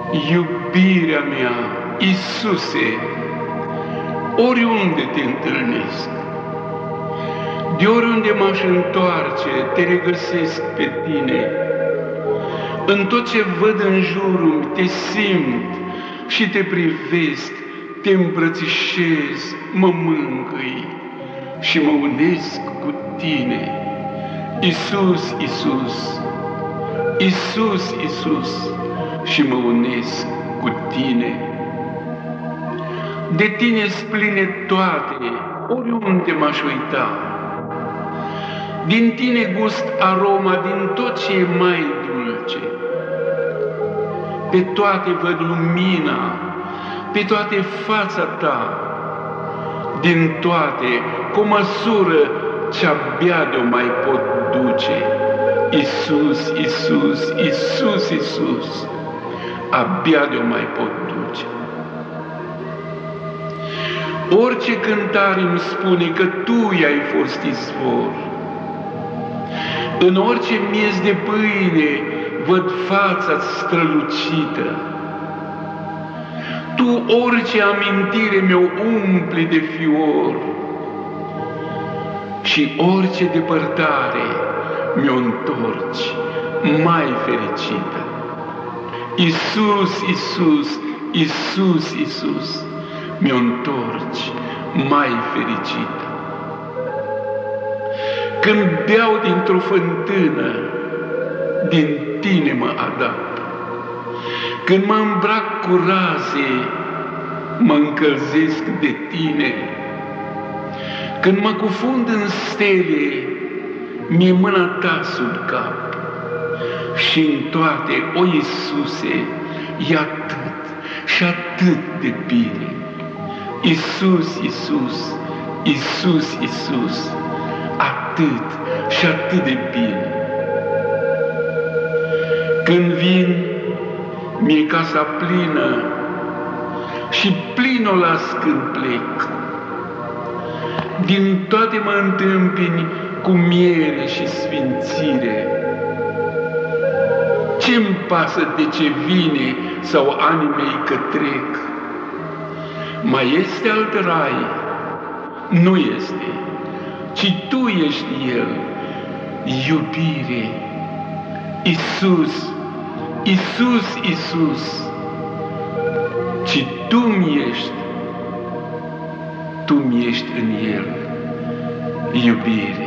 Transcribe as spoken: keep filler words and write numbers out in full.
Iubirea mea, Iisuse, oriunde te întâlnesc, de oriunde m-aș întoarce, te regăsesc pe tine. În tot ce văd în jurul, te simt și te privesc, te îmbrățișez, mă mângâi și mă unesc cu tine. Iisus, Iisus, Iisus, Iisus, și mă unesc cu tine. De tine-s pline toate, oriunde m-aș uita. Din tine gust aroma din tot ce e mai dulce. Pe toate văd lumina, pe toate fața ta. Din toate, cu o măsură ce-abia de-o mai pot duce. Iisus, Iisus, Iisus, Iisus, abia de-o mai pot duce. Orice cântare îmi spune că Tu i-ai fost izvor. În orice miez de pâine văd fața-ți strălucită. Tu orice amintire mi-o umpli de fior și orice depărtare mi-o întorci mai fericită. Iisus, Iisus, Iisus, Iisus, mi-o întorci mai fericită. Când beau dintr-o fântână, din tine mă adapt. Când mă îmbrac cu raze, mă încălzesc de tine. Când mă cufund în stele, mi-e mâna ta sub cap. Și în toate, o Iisuse, e atât și atât de bine. Iisus, Iisus, Iisus, Iisus, atât și atât de bine. Când vin, mi-e casa plină și plin o las când plec. Din toate mă întâmpini cu miere și sfințire. Ce-mi pasă de ce vine sau anii mei că trec? Mai este alt rai? Nu este, ci Tu ești El, iubire. Iisus, Iisus, Iisus, ci Tu-mi ești, Tu-mi ești în El, iubire.